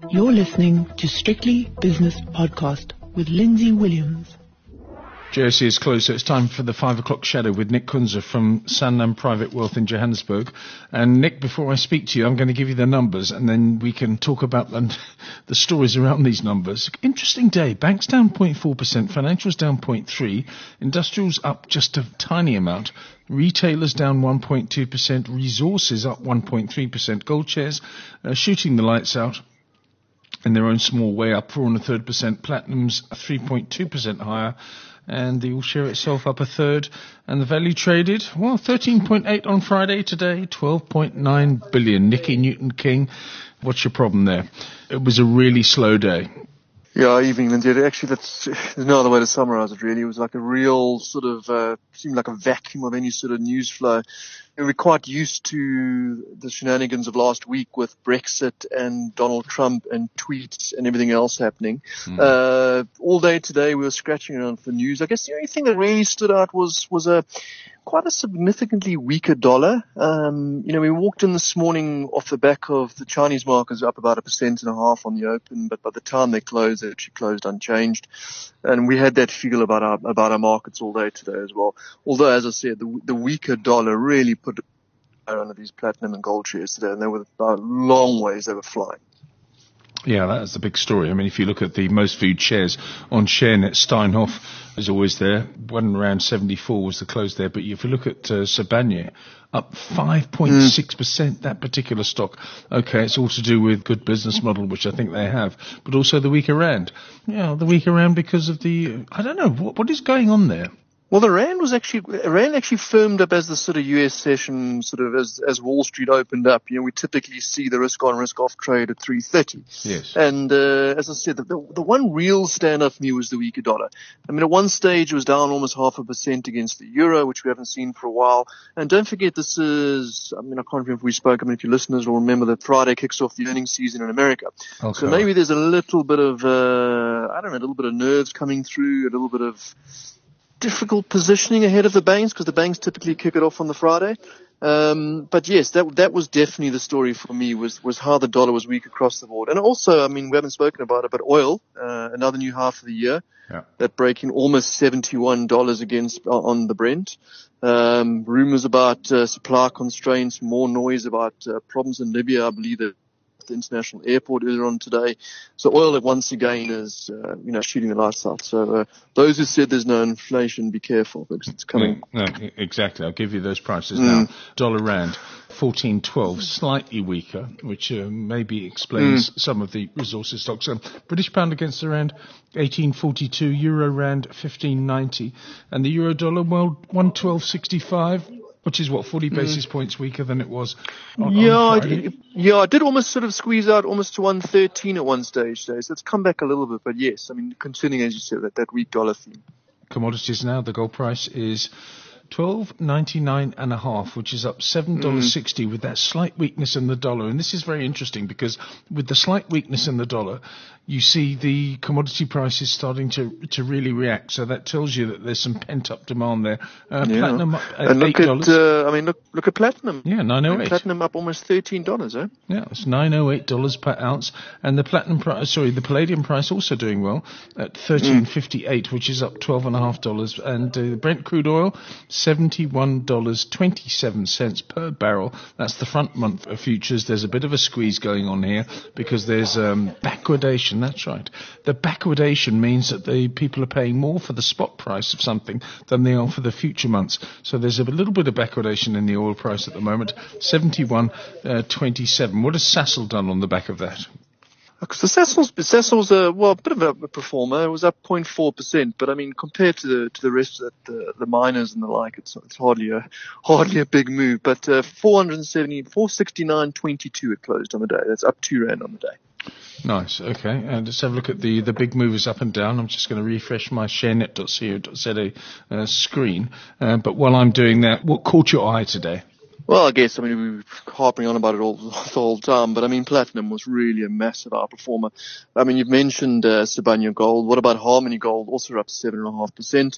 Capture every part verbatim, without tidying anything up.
You're listening to Strictly Business Podcast with Lindsay Williams. J S E is closed, so it's time for the five o'clock shadow with Nick Kunze from Sanlam Private Wealth in Johannesburg. And Nick, before I speak to you, I'm going to give you the numbers and then we can talk about the, the stories around these numbers. Interesting day. Banks down zero point four percent, financials down zero point three, industrials up just a tiny amount, retailers down one point two percent, resources up one point three percent, gold shares uh, shooting the lights out in their own small way, up four and a third percent, platinum's three point two percent higher, and the all share itself up a third, and the value traded, well, thirteen point eight on Friday, today twelve point nine billion. Nicky Newton-King, what's your problem there? It was a really slow day. Yeah, evening, Lindsay. Actually, that's, there's no other way to summarize it, really. It was like a real sort of, uh, seemed like a vacuum of any sort of news flow. And we're quite used to the shenanigans of last week with Brexit and Donald Trump and tweets and everything else happening. Mm. Uh, all day today we were scratching around for news. I guess the only thing that really stood out was, was a, quite a significantly weaker dollar. Um, you know, we walked in this morning off the back of the Chinese markets up about a percent and a half on the open, but by the time they closed, they actually closed unchanged. And we had that feel about our, about our markets all day today as well. Although, as I said, the, the weaker dollar really put under these platinum and gold shares today, and they were by long ways they were flying. Yeah, that's the big story. I mean, if you look at the most viewed shares on ShareNet, Steinhoff is always there. One around seventy-four was the close there. But if you look at uh, Sibanye, up five point six percent, mm. that particular stock. Okay, it's all to do with good business model, which I think they have, but also the weaker rand. Yeah, the weaker rand because of the, I don't know, what, what is going on there? Well, the rand was actually, rand actually firmed up as the sort of U S session, sort of as, as Wall Street opened up. You know, we typically see the risk on, risk off trade at three thirty. Yes. And, uh, as I said, the, the, the one real standout for me was the weaker dollar. I mean, at one stage it was down almost half a percent against the euro, which we haven't seen for a while. And don't forget, this is, I mean, I can't remember if we spoke. I mean, if your listeners will remember that Friday kicks off the earnings season in America. Okay. So maybe there's a little bit of, uh, I don't know, a little bit of nerves coming through, a little bit of difficult positioning ahead of the banks, because the banks typically kick it off on the Friday. Um, but yes, that that was definitely the story for me, was was how the dollar was weak across the board. And also, I mean, we haven't spoken about it, but oil, uh, another new half of the year, yeah. that breaking almost seventy-one dollars against uh, on the Brent. Um, rumors about uh, supply constraints, more noise about uh, problems in Libya, I believe that the international airport earlier on today. So oil once again is, uh, you know, shooting the lights out. So uh, those who said there's no inflation, be careful, because it's coming. No, no, exactly. I'll give you those prices mm. now. Dollar rand, fourteen twelve, slightly weaker, which uh, maybe explains mm. some of the resources stocks. Um, British pound against the rand, eighteen forty-two. Euro rand, fifteen ninety. And the euro dollar, well, one twelve sixty-five. Which is what, forty basis mm. points weaker than it was on, yeah, on Friday? I, yeah, I did almost sort of squeeze out almost to one thirteen at one stage today. So it's come back a little bit, but yes, I mean, continuing, as you said, that, that weak dollar theme. Commodities now, the gold price is twelve ninety-nine and a half, which is up seven dollars sixty mm. with that slight weakness in the dollar. And this is very interesting, because with the slight weakness in the dollar, you see the commodity prices starting to to really react. So that tells you that there's some pent-up demand there. Uh, yeah. Platinum up at and look eight dollars. At, uh, I mean, look look at platinum. Yeah, nine oh eight. Platinum up almost thirteen dollars, eh? Yeah, it's nine oh eight dollars per ounce. And the platinum price, sorry, the palladium price also doing well at thirteen fifty-eight, mm. which is up twelve and a half dollars. And uh, the Brent crude oil, seventy-one dollars and twenty-seven cents per barrel. That's the front month of futures. There's a bit of a squeeze going on here because there's um, backwardation. That's right. The backwardation means that the people are paying more for the spot price of something than they are for the future months. So there's a little bit of backwardation in the oil price at the moment. seventy-one twenty-seven. What has Sasol done on the back of that? So Sasol's, Sasol's a, well, a bit of a performer. It was up zero point four percent, but I mean, compared to the, to the rest of the, the miners and the like, it's, it's hardly a, hardly a big move. But, uh, four seventy, four sixty-nine twenty-two it closed on the day. That's up two rand on the day. Nice. Okay. And let's have a look at the, the big movers up and down. I'm just going to refresh my sharenet dot co dot za uh, screen. Uh, but while I'm doing that, what caught your eye today? Well, I guess, I mean, we were harping on about it all the whole time, but I mean, platinum was really a massive outperformer. I mean, you've mentioned uh, Sibanye Gold. What about Harmony Gold? Also up seven point five percent.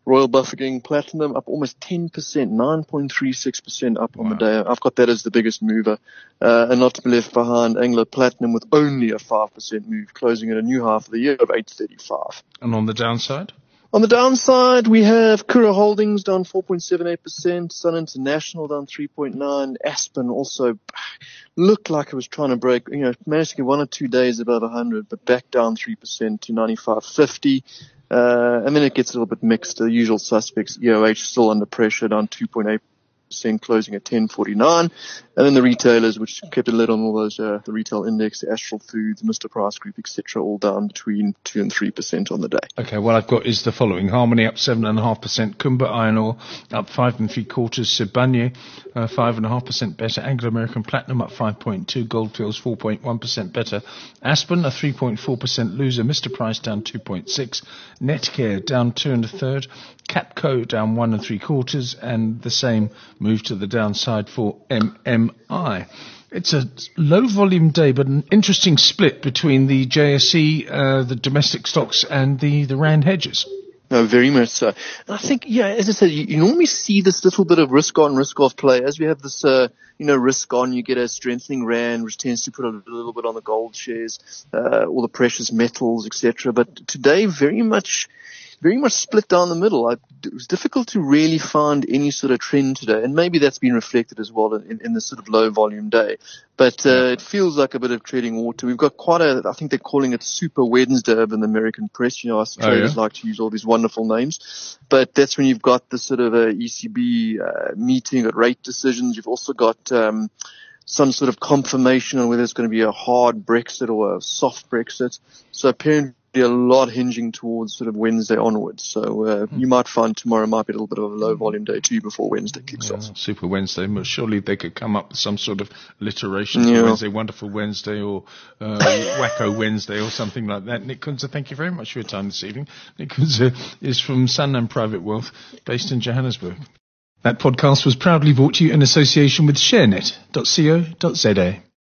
Royal Bafokeng Platinum up almost ten percent, nine point three six percent up on Wow. the day. I've got that as the biggest mover. Uh, and not to be left behind, Anglo Platinum with only a five percent move, closing at a new half of the year of eight thirty-five. And on the downside? On the downside, we have Kura Holdings down four point seven eight percent, Sun International down three point nine, Aspen also looked like it was trying to break, you know, managed to get one or two days above one hundred, but back down three percent to ninety-five fifty. Uh, and then it gets a little bit mixed. The usual suspects, E O H still under pressure, down two point eight percent, closing at ten forty-nine. And then the retailers, which kept a lid on all those, uh, the retail index, the Astral Foods, Mister Price Group, et cetera, all down between two and three percent on the day. Okay, what I've got is the following. Harmony up seven point five percent, Kumba Iron Ore up five and three quarters, Sibanye uh, five point five percent better, Anglo American Platinum up five point two, Goldfields four point one percent better, Aspen a three point four percent loser, Mister Price down two point six, Netcare down two and a third, Capco down one and three quarters, and the same move to the downside for M M I. It's a low volume day, but an interesting split between the J S E, uh, the domestic stocks, and the, the Rand hedges. No, very much so. And I think, yeah, as I said, you, you normally see this little bit of risk on, risk off play. As we have this, uh, you know, risk on, you get a strengthening Rand, which tends to put a little bit on the gold shares, uh, all the precious metals, et cetera. But today, very much, very much split down the middle. I, it was difficult to really find any sort of trend today, and maybe that's been reflected as well in, in this sort of low volume day. But uh, it feels like a bit of treading water. We've got quite a, I think they're calling it Super Wednesday in the American press. You know, us traders oh, yeah? like to use all these wonderful names. But that's when you've got the sort of a E C B uh, meeting, got rate decisions. You've also got um, some sort of confirmation on whether it's going to be a hard Brexit or a soft Brexit. So apparently a lot hinging towards sort of Wednesday onwards. So uh, you might find tomorrow might be a little bit of a low volume day too before Wednesday kicks yeah, off. Super Wednesday. But surely they could come up with some sort of alliteration yeah. for Wednesday, Wonderful Wednesday, or uh, Wacko Wednesday, or something like that. Nick Kunze, thank you very much for your time this evening. Nick Kunze is from Sanlam Private Wealth, based in Johannesburg. That podcast was proudly brought to you in association with sharenet dot co dot za.